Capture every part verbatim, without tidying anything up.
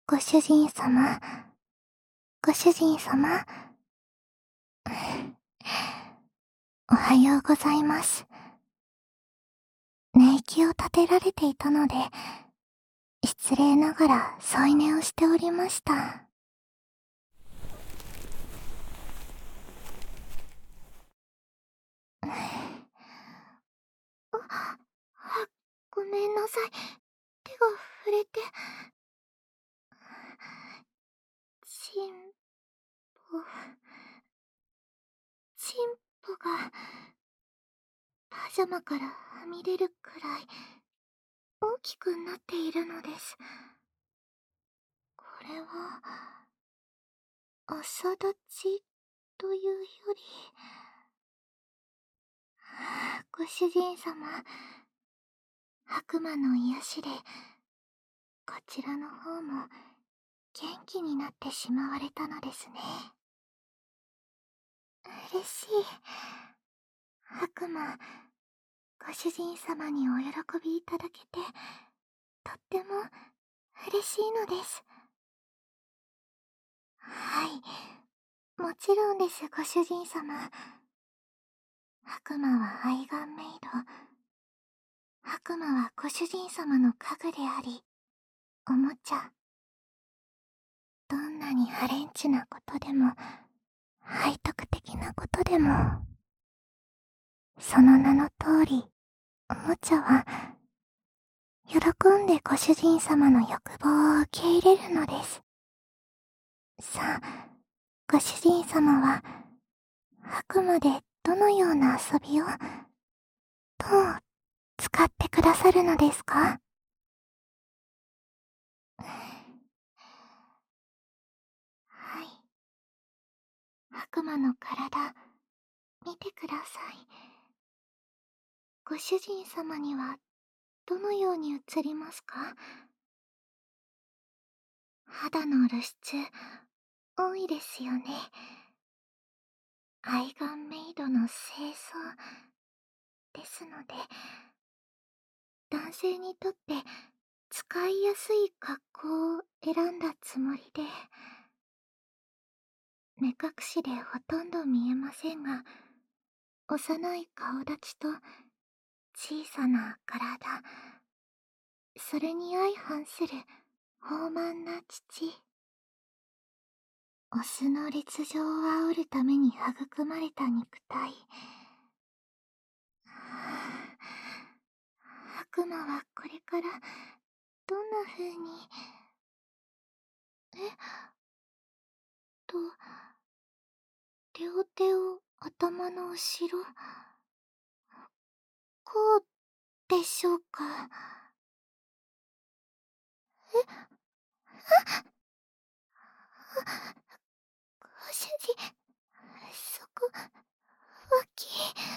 ご主人様、ご主人様。おはようございます。寝息を立てられていたので、失礼ながら添い寝をしておりました。あ、ごめんなさい。手が触れて。チンポ、チンポが、パジャマからはみ出るくらい、大きくなっているのです。これは、朝立ちというより、ご主人様、悪魔の癒しで、こちらの方も元気になってしまわれたのですね。嬉しい。悪魔、ご主人様にお喜びいただけて、とっても嬉しいのです。はい、もちろんです、ご主人様。悪魔は愛玩メイド。悪魔はご主人様の家具であり、おもちゃ。どんなにハレンチなことでも、背徳的なことでも、その名の通り、おもちゃは、喜んでご主人様の欲望を受け入れるのです。さあ、ご主人様は、悪魔でどのような遊びを、どう使ってくださるのですか？はい。悪魔の体、見てください。ご主人様には、どのように映りますか？肌の露出、多いですよね。愛玩メイドの清掃ですので、男性にとって使いやすい格好を選んだつもりで、目隠しでほとんど見えませんが、幼い顔立ちと小さな体、それに相反する豊満な乳。オスの烈情を煽るために育まれた肉体。悪魔はこれからどんな風に、えと、両手を頭の後ろ、こうでしょうか？えあご主人、そこ、脇。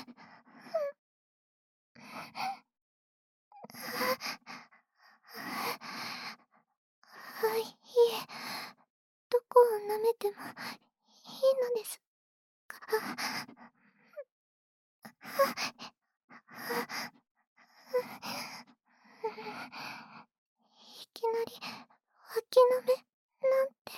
はい、いえ、どこを舐めてもいいのですか？いきなり脇舐めなんて。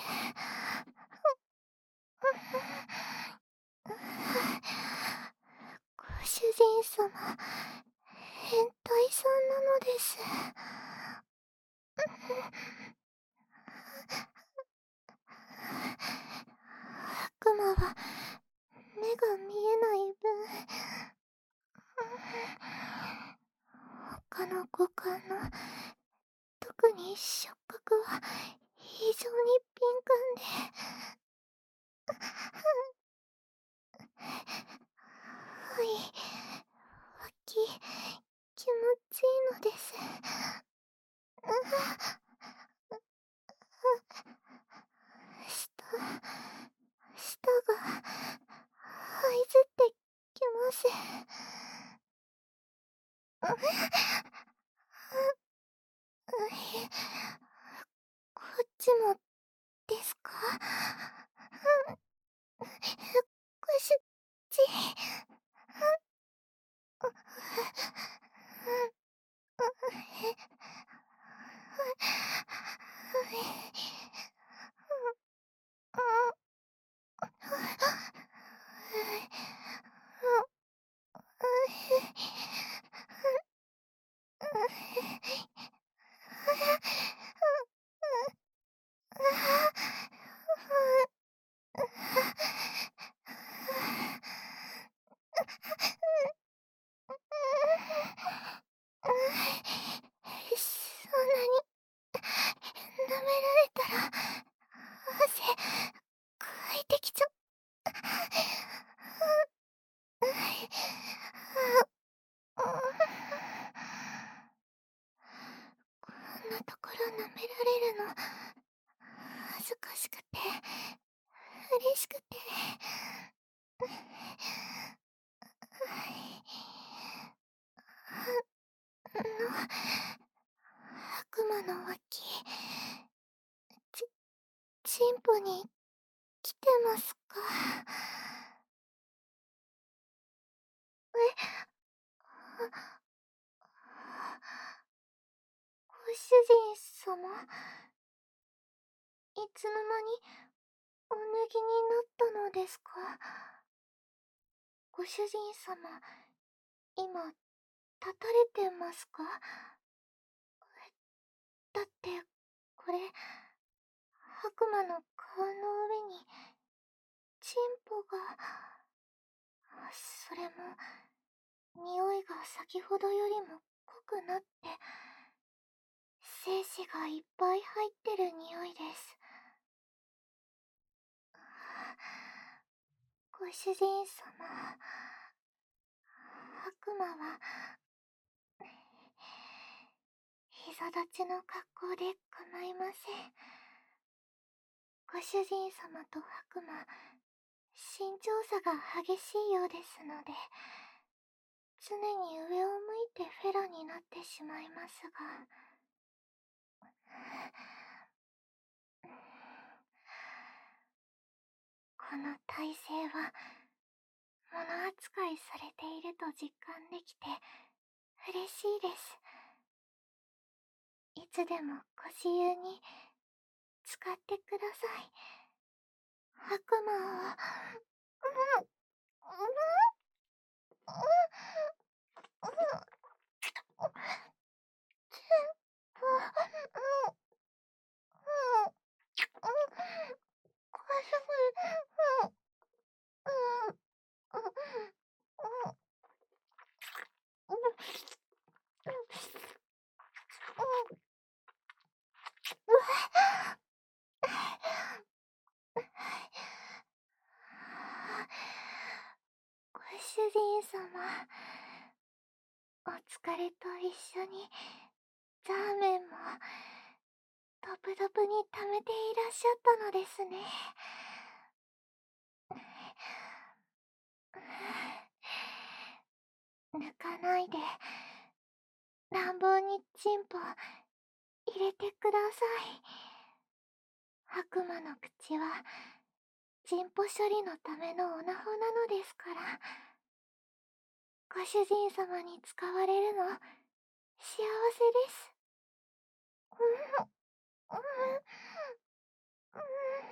ご主人様、変態さんなのです。悪魔は目が見えない分、他の五感の、特に触覚は非常に敏感で。はい、脇、気持ちいいのです。舌、舌が、這いずってきます。こっちもですか？ご主人。 められたら汗かいてきちゃ。こんなところ舐められるの恥ずかしくて嬉しくて。あの悪魔の脇ちチンポに来てますか？え、ご主人様、いつの間にお脱ぎになったのですか？ご主人様、今立たれてますか？だってこれ悪魔の顔の上にチンポが。それも匂いが先ほどよりも濃くなって精子がいっぱい入ってる匂いです。ご主人様、悪魔は膝立ちの格好で構いません。ご主人様と悪魔、身長差が激しいようですので、常に上を向いてフェラになってしまいますが。この体勢は物扱いされていると実感できて嬉しいです。いつでもご自由に使ってください。悪魔を。うんうんうんうんご主人様、お疲れと一緒にザーメンもドブドブに溜めていらっしゃったのですね。抜かないで乱暴にチンポ入れてください。悪魔の口はチンポ処理のためのオナホなのですから。ご主人様に使われるの幸せです。うんうんうん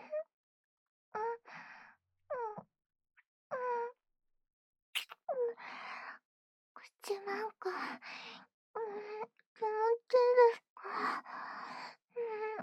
うんうん口なんか、うん、気持ちいいですか？うん。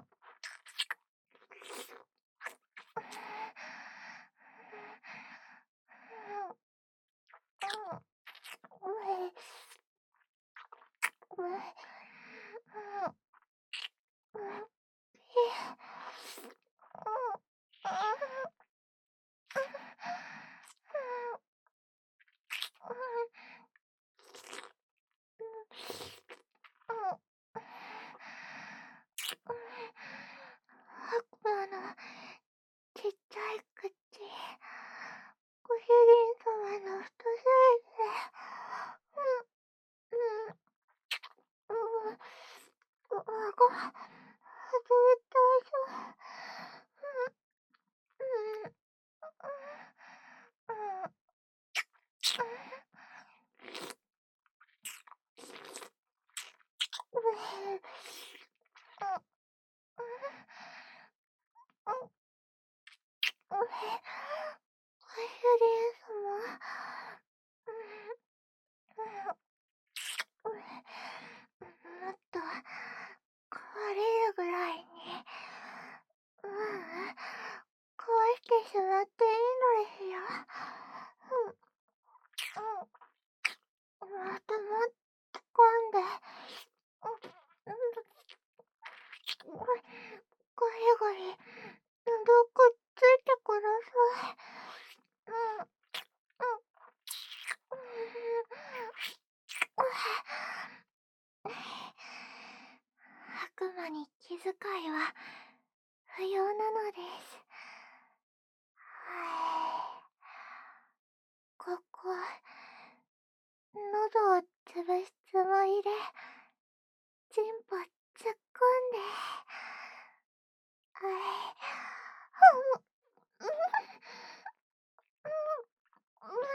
ガリガリ、どくっついてください。うん、うん、うん。悪魔に気遣いは不要なのです。はい。ここ、喉を潰すつもりで、チンポ突っ込んで、はい。うん、うん、うん、うん、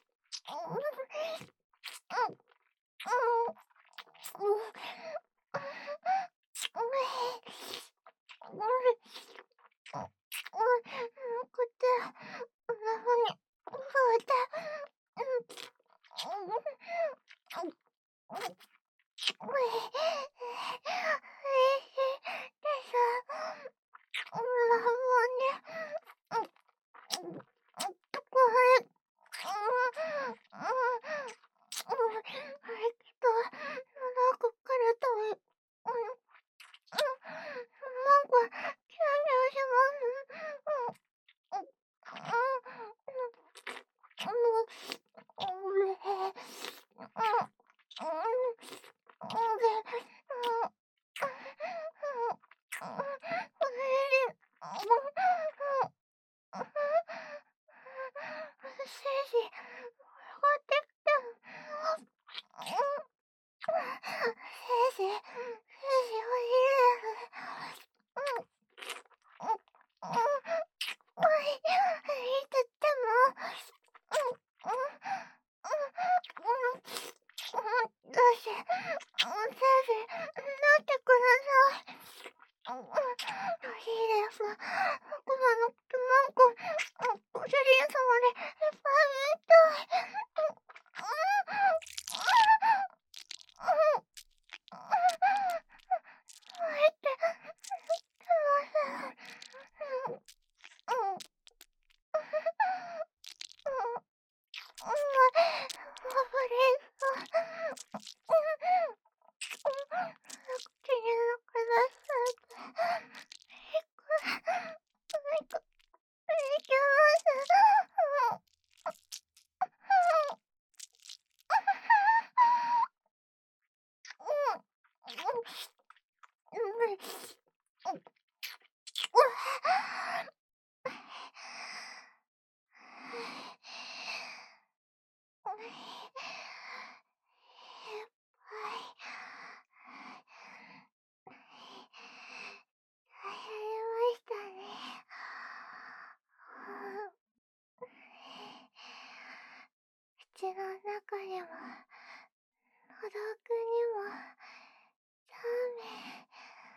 口の中にも、喉奥にも、ザーメン。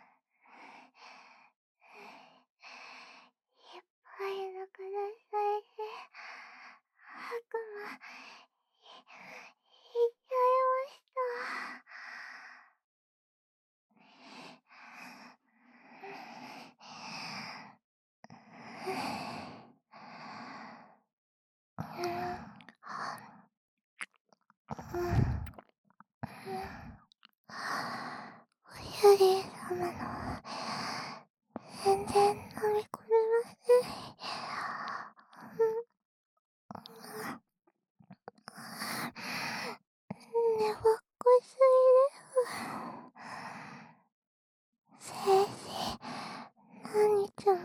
いっぱいのくださいね。悪魔、い、いっちゃいました。お主人様の全然飲み込めません。寝ぼっこすぎです。せいぜい何日も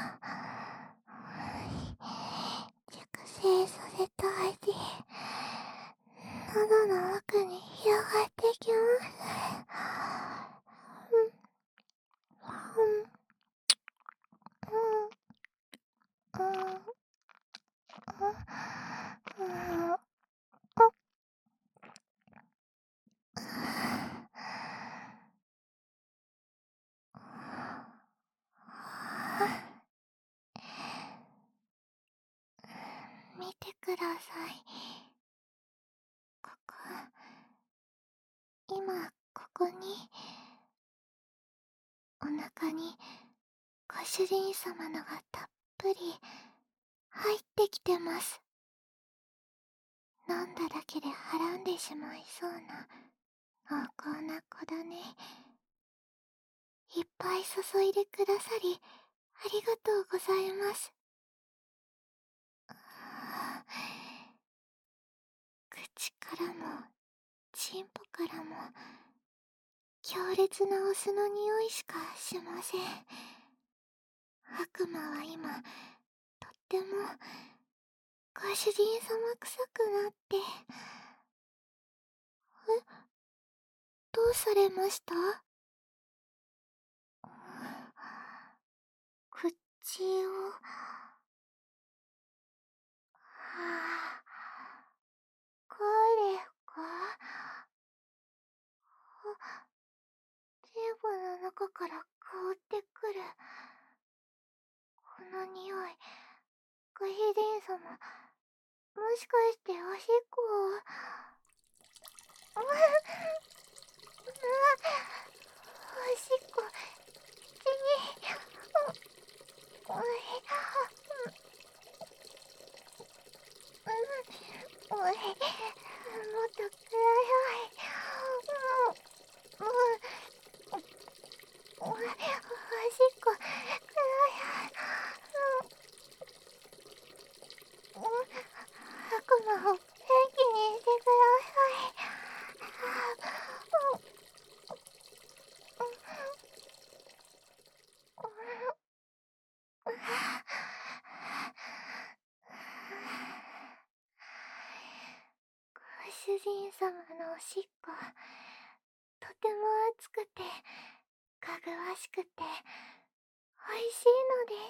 熟成させた味、喉の奥に広がってきます。見てください。ここ、今ここにお腹にご主人様のがたっぷり入ってきてます。飲んだだけではらんでしまいそうな濃厚な子だね。 いっぱい注いでくださりありがとうございます。口からもチンポからも強烈なお酢の匂いしかしません。悪魔は今とってもご主人様臭くなって。え、どうされました？口を、はあ、彼か？チューブの中から香ってくる。この匂い、ご主人様、もしかしておしっこを。うわうわおしっこ、口に、うううううもっとください。うううおしっこください。う悪魔を元気にしてください。ご主人様のおしっこ、とても熱くてかぐわしくておいしいのです。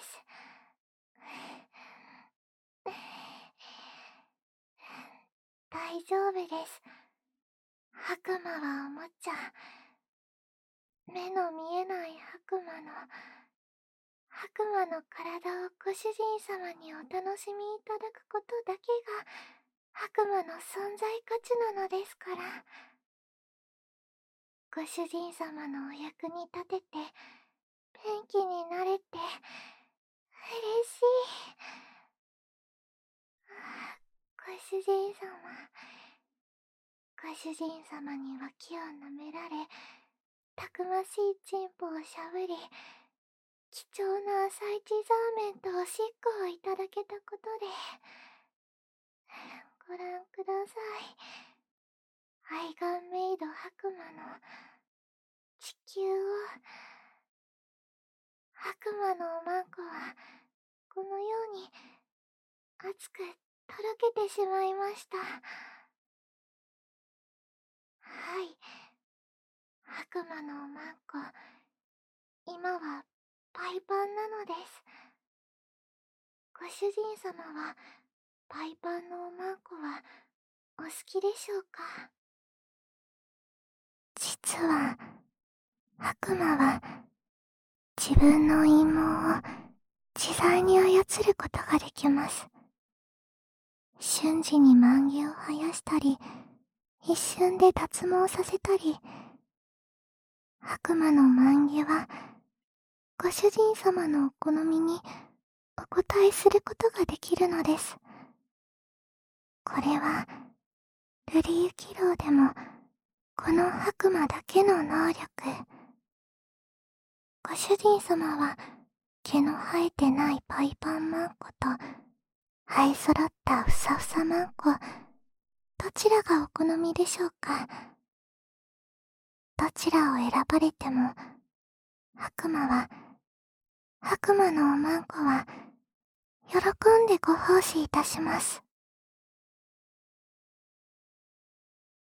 大丈夫です。悪魔はおもちゃ。目の見えない悪魔の悪魔の体をご主人様にお楽しみいただくことだけが悪魔の存在価値なのですから。ご主人様のお役に立てて元気になれて嬉しい。ご主人様、ご主人様に脇を舐められ、たくましいチンポをしゃぶり、貴重な朝市ザーメンとおしっこをいただけたことで、ご覧ください。アイガンメイド悪魔の地球を。悪魔のおまんこはこのように熱くとろけてしまいました。はい、悪魔のおまんこ、今はパイパンなのです。ご主人様はパイパンのおまんこはお好きでしょうか？実は悪魔は自分の陰謀を自在に操ることができます。瞬時に髻毛を生やしたり、一瞬で脱毛させたり。悪魔の髻毛はご主人様のお好みにお答えすることができるのです。これは瑠璃雪楼でもこの悪魔だけの能力。ご主人様は毛の生えてないパイパンマンコと生え揃ったふさふさマンコ、どちらがお好みでしょうか？どちらを選ばれても悪魔は悪魔のおまんこは喜んでご奉仕いたします。